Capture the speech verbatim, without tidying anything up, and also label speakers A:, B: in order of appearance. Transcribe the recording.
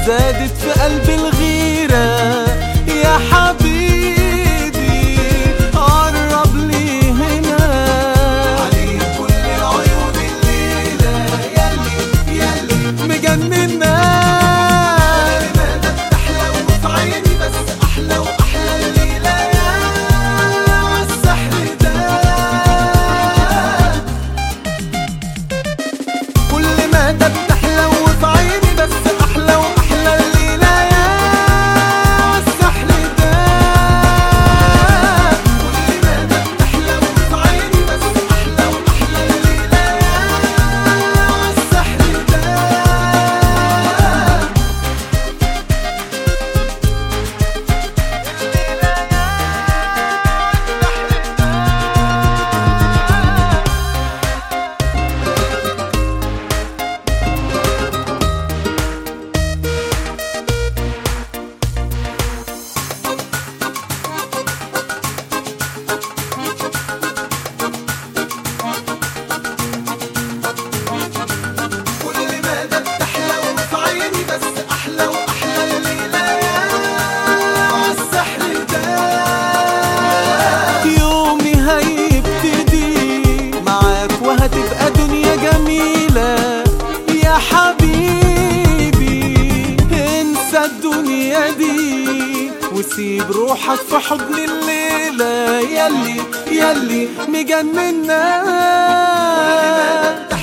A: زادت في قلبي الغيرة يا حبيبي قرب لي هنا عليك كل عيون الليلة ياللي ياللي مجننا لماذا بتحلى وفي عيني بس أحلى وأحلى الليلة يا عالسحر ده كل ما ده بتحلى وفي عيني بس أحلى وأحلى الليلة يا عالسحر ده كل ما ده بتحلى وفي عيني بس أحلى وأحلى الليلة يا عالسحر ده كل ما ده بتحلى وفي عيني بس أحلى وأحلى الليلة يا عالسحر ده يومي هيبتدي معاك وهتبقى دنيا جميلة يا حبيبي انسى الدنيا دي وسيب روحك في حضن الليلة ياللي ياللي مجننا